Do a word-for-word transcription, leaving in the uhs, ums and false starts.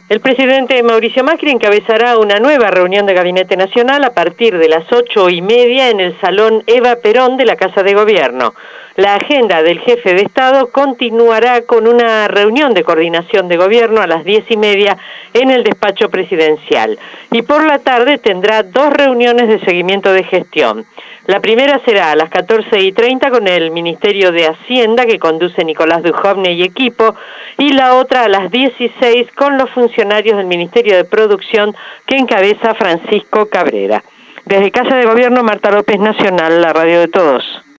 El presidente Mauricio Macri encabezará una nueva reunión de Gabinete Nacional a partir de las ocho y media en el Salón Eva Perón de la Casa de Gobierno. La agenda del jefe de Estado continuará con una reunión de coordinación de gobierno a las diez y media en el despacho presidencial. Y por la tarde tendrá dos reuniones de seguimiento de gestión. La primera será a las catorce y treinta con el Ministerio de Hacienda, que conduce Nicolás Dujovne y equipo, y la otra a las dieciséis con los funcionarios del Ministerio de Producción, que encabeza Francisco Cabrera. Desde Casa de Gobierno, Marta López, Nacional, la radio de todos.